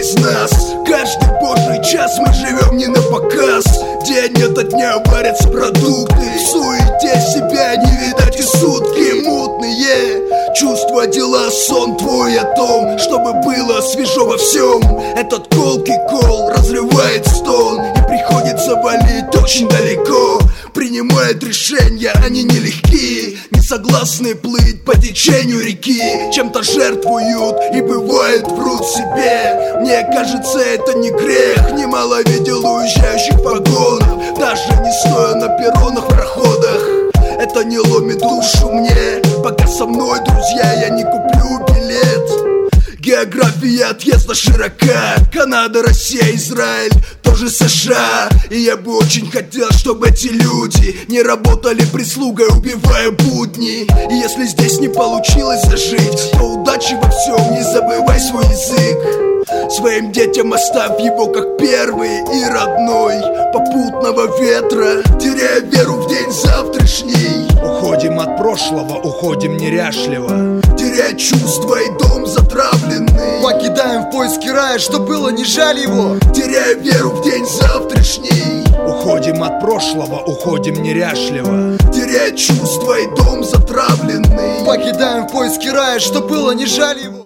из нас. Каждый божий час мы живем не на показ. День ото дня варятся продукты. В суете себя не видать и сутки мутные. Чувства, дела, сон твой о том, чтобы было свежо во всем. Этот колкий кол разрывает стон, и приходится валить очень далеко. Принимает решения, они нелегкие, не согласны плыть по течению реки. Чем-то жертвуют и бывает врут себе. Мне кажется, это не грех. Немало видел уезжающих вагонов, даже не стоя на перронах, проходах. Это не ломит душу мне. Пока со мной друзья, я не куплю билет. География отъезда широка. Канада, Россия, Израиль, тоже США. И я бы очень хотел, чтобы эти люди не работали прислугой, убивая будни. И если здесь не получилось зажить, то удачи во всем, не забывай свой язык. Своим детям оставь его как первый и родной. Попутного ветра, теряя веру в день завтрашний. Уходим от прошлого, уходим неряшливо, теряя чувства и дом затравленный. Покидаем в поиске рая, что было, не жаль его. Теряя веру в день завтрашний. Уходим от прошлого, уходим неряшливо, теряя чувства и дом затравленный. Покидаем в поиске рая, что было, не жаль его.